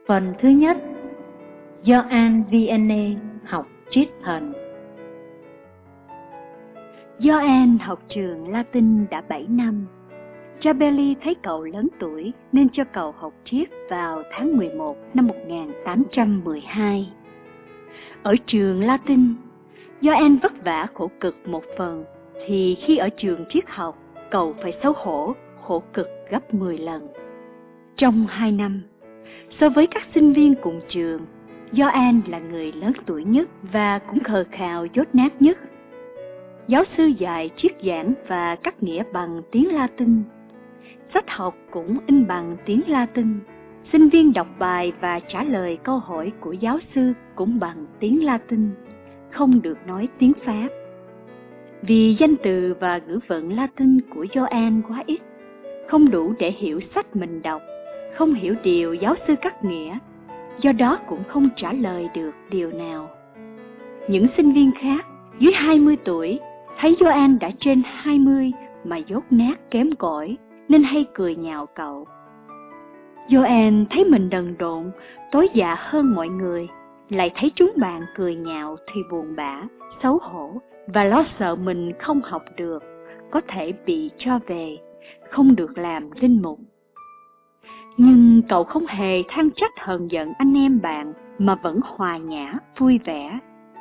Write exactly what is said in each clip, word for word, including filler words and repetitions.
Phần thứ nhất, Gioan Vianney học triết thần. Gioan học trường Latin đã bảy năm. Cha Belli thấy cậu lớn tuổi nên cho cậu học triết vào tháng mười một năm một nghìn tám trăm mười hai. Ở trường Latin, Gioan vất vả khổ cực một phần, thì khi ở trường triết học, cậu phải xấu hổ, khổ cực gấp mười lần. Trong hai năm, so với các sinh viên cùng trường, Gioan là người lớn tuổi nhất và cũng khờ khào dốt nát nhất. Giáo sư dạy triết giảng và cắt nghĩa bằng tiếng Latin. Sách học cũng in bằng tiếng Latin. Sinh viên đọc bài và trả lời câu hỏi của giáo sư cũng bằng tiếng Latin, không được nói tiếng Pháp. Vì danh từ và ngữ vận Latin của Gioan quá ít, không đủ để hiểu sách mình đọc, không hiểu điều giáo sư cắt nghĩa, do đó cũng không trả lời được điều nào. Những sinh viên khác dưới hai mươi tuổi thấy Gioan đã trên hai mươi mà dốt nát kém cỏi nên hay cười nhạo cậu. Gioan thấy mình đần độn, tối dạ hơn mọi người, lại thấy chúng bạn cười nhạo thì buồn bã, xấu hổ và lo sợ mình không học được, có thể bị cho về, không được làm linh mục. Nhưng cậu không hề than trách hờn giận anh em bạn mà vẫn hòa nhã, vui vẻ.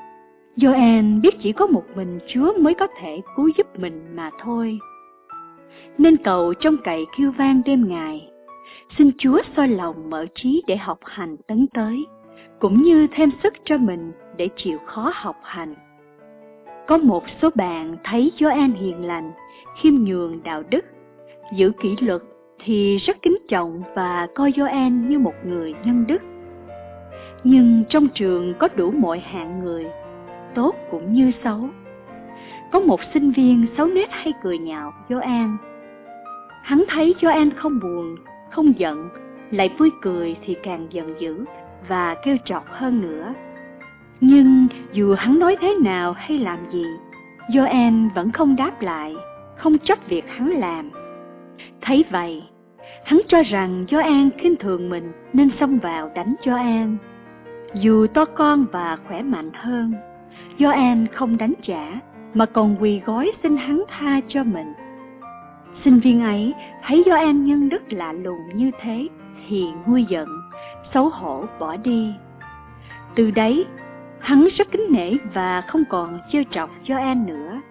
Gioan biết chỉ có một mình Chúa mới có thể cứu giúp mình mà thôi. Nên cậu trông cậy kêu vang đêm ngày, xin Chúa soi lòng mở trí để học hành tấn tới, cũng như thêm sức cho mình để chịu khó học hành. Có một số bạn thấy Gioan hiền lành, khiêm nhường đạo đức, giữ kỷ luật thì rất kính trọng và coi Gioan như một người nhân đức. Nhưng trong trường có đủ mọi hạng người, tốt cũng như xấu. Có một sinh viên xấu nết hay cười nhạo Gioan. Hắn thấy Gioan không buồn, không giận, lại vui cười thì càng giận dữ và kêu trọc hơn nữa. Nhưng dù hắn nói thế nào hay làm gì, Gioan vẫn không đáp lại, không trách việc hắn làm. Thấy vậy, hắn cho rằng Gioan khinh thường mình nên xông vào đánh Gioan. Dù to con và khỏe mạnh hơn, Gioan không đánh trả mà còn quỳ gối xin hắn tha cho mình. Sinh viên ấy thấy Gioan nhân đức lạ lùng như thế thì nguôi giận, xấu hổ bỏ đi. Từ đấy, hắn rất kính nể và không còn trêu chọc Gioan nữa.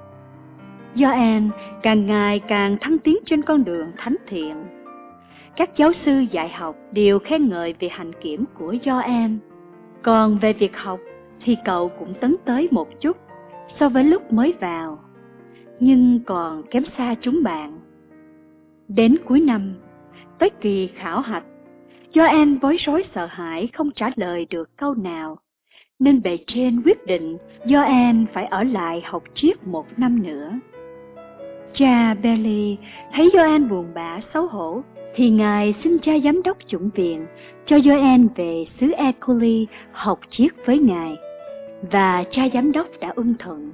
Gioan càng ngày càng thăng tiến trên con đường thánh thiện. Các giáo sư dạy học đều khen ngợi về hạnh kiểm của Gioan. Còn về việc học thì cậu cũng tấn tới một chút so với lúc mới vào, nhưng còn kém xa chúng bạn. Đến cuối năm, tới kỳ khảo hạch, Gioan bối rối sợ hãi không trả lời được câu nào, nên bề trên quyết định Gioan phải ở lại học triết một năm nữa. Cha Belli thấy Gioan buồn bã xấu hổ, thì ngài xin cha giám đốc chủng viện cho Gioan về xứ Ecoli học triết với ngài, và cha giám đốc đã ưng thuận.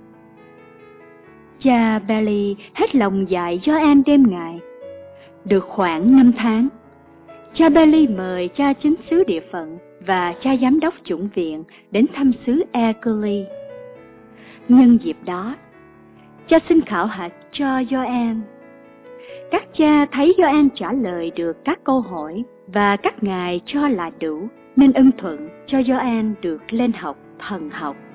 Cha Belli hết lòng dạy Gioan đêm ngày. Được khoảng năm tháng, cha Belli mời cha chính xứ địa phận và cha giám đốc chủng viện đến thăm xứ Ecoli. Nhân dịp đó, cha xin khảo hạch cho Gioan. Các cha thấy Gioan trả lời được các câu hỏi và các ngài cho là đủ, nên ưng thuận cho Gioan được lên học thần học.